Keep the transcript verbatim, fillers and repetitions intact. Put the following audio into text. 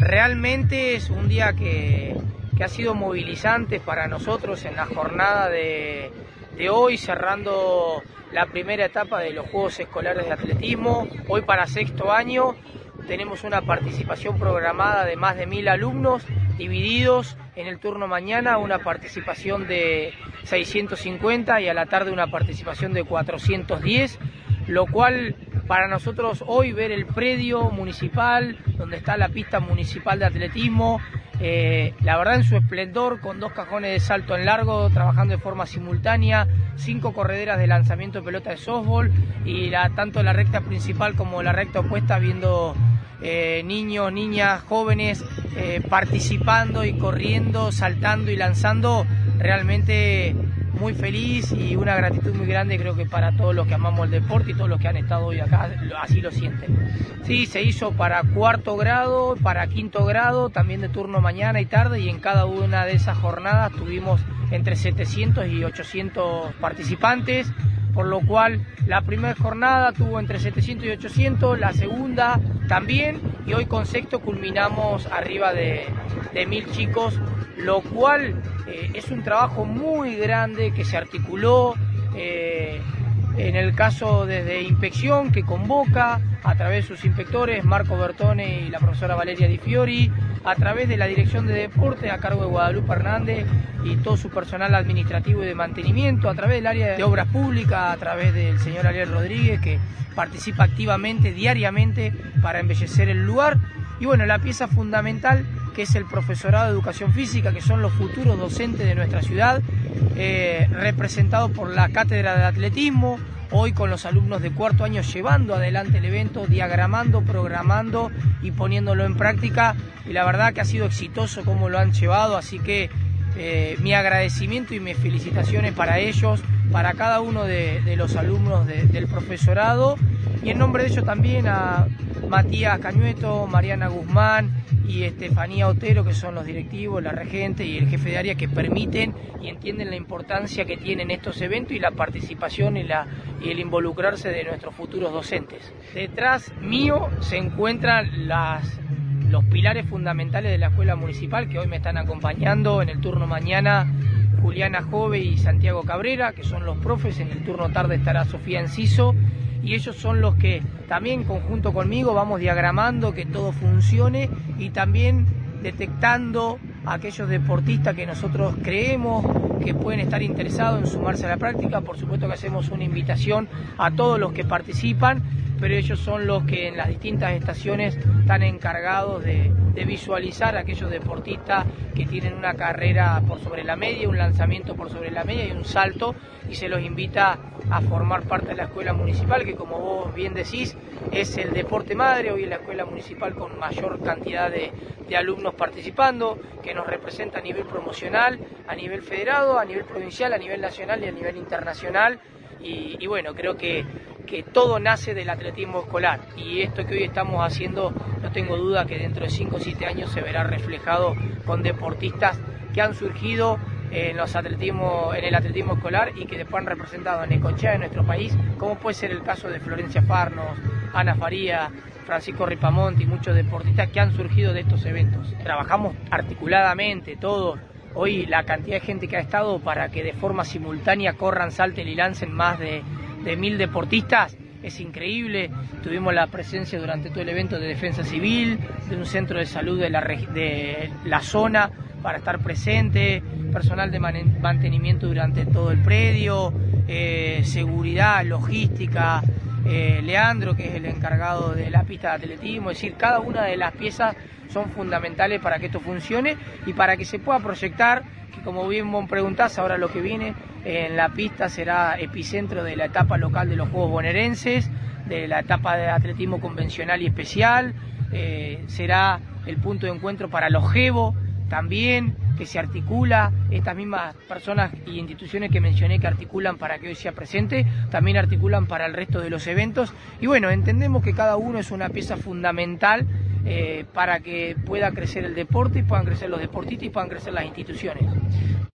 Realmente es un día que, que ha sido movilizante para nosotros en la jornada de, de hoy, cerrando la primera etapa de los Juegos Escolares de Atletismo. Hoy, para sexto año, tenemos una participación programada de más de mil alumnos, divididos en el turno mañana una participación de seiscientos cincuenta y a la tarde una participación de cuatrocientos diez, lo cual para nosotros hoy ver el predio municipal donde está la pista municipal de atletismo, eh, la verdad en su esplendor, con dos cajones de salto en largo trabajando de forma simultánea, cinco correderas de lanzamiento de pelota de softball y la, tanto la recta principal como la recta opuesta viendo eh, niños, niñas, jóvenes eh, participando y corriendo, saltando y lanzando. Realmente muy feliz y una gratitud muy grande, creo que para todos los que amamos el deporte y todos los que han estado hoy acá, así lo sienten. Sí, se hizo para cuarto grado, para quinto grado, también de turno mañana y tarde, y en cada una de esas jornadas tuvimos entre setecientos y ochocientos participantes, por lo cual la primera jornada tuvo entre setecientos y ochocientos, la segunda también, y hoy con sexto culminamos arriba de, de mil chicos, lo cual eh, es un trabajo muy grande que se articuló, eh, en el caso desde Inspección, que convoca a través de sus inspectores, Marco Bertone y la profesora Valeria Di Fiori, a través de la Dirección de Deporte a cargo de Guadalupe Hernández y todo su personal administrativo y de mantenimiento, a través del área de Obras Públicas, a través del señor Ariel Rodríguez, que participa activamente, diariamente, para embellecer el lugar. Y bueno, la pieza fundamental, que es el profesorado de Educación Física, que son los futuros docentes de nuestra ciudad, eh, representados por la Cátedra de Atletismo, hoy con los alumnos de cuarto año llevando adelante el evento, diagramando, programando y poniéndolo en práctica, y la verdad que ha sido exitoso como lo han llevado, así que eh, mi agradecimiento y mis felicitaciones para ellos, para cada uno de, de los alumnos de, del profesorado, y en nombre de ellos también a Matías Cañueto, Mariana Guzmán y Estefanía Otero, que son los directivos, la regente y el jefe de área, que permiten y entienden la importancia que tienen estos eventos y la participación y, la, y el involucrarse de nuestros futuros docentes. Detrás mío se encuentran las, los pilares fundamentales de la escuela municipal, que hoy me están acompañando en el turno mañana, Juliana Jove y Santiago Cabrera, que son los profes. En el turno tarde estará Sofía Enciso, y ellos son los que también conjunto conmigo vamos diagramando que todo funcione y también detectando a aquellos deportistas que nosotros creemos que pueden estar interesados en sumarse a la práctica. Por supuesto que hacemos una invitación a todos los que participan, pero ellos son los que en las distintas estaciones están encargados de, de visualizar a aquellos deportistas que tienen una carrera por sobre la media, un lanzamiento por sobre la media y un salto, y se los invita a formar parte de la escuela municipal, que como vos bien decís, es el deporte madre. Hoy es la escuela municipal con mayor cantidad de, de alumnos participando, que nos representa a nivel promocional, a nivel federado, a nivel provincial, a nivel nacional y a nivel internacional. Y, y bueno, creo que, que todo nace del atletismo escolar, y esto que hoy estamos haciendo, no tengo duda que dentro de cinco o siete años se verá reflejado con deportistas que han surgido en, los atletismo, en el atletismo escolar y que después han representado a Necochea de nuestro país, como puede ser el caso de Florencia Farnos, Ana Faría, Francisco Ripamonti y muchos deportistas que han surgido de estos eventos. Trabajamos articuladamente todos. Hoy la cantidad de gente que ha estado para que de forma simultánea corran, salten y lancen más de, de mil deportistas es increíble. Tuvimos la presencia durante todo el evento de Defensa Civil, de un centro de salud de la, de la zona para estar presente, personal de mantenimiento durante todo el predio, eh, seguridad, logística, eh, Leandro, que es el encargado de la pista de atletismo. Es decir, cada una de las piezas son fundamentales para que esto funcione y para que se pueda proyectar, que como bien vos preguntás, ahora lo que viene en la pista será epicentro de la etapa local de los Juegos Bonaerenses, de la etapa de atletismo convencional y especial, eh, será el punto de encuentro para los Jevo también, que se articula, estas mismas personas y instituciones que mencioné que articulan para que hoy sea presente, también articulan para el resto de los eventos, y bueno, entendemos que cada uno es una pieza fundamental eh, para que pueda crecer el deporte, y puedan crecer los deportistas y puedan crecer las instituciones.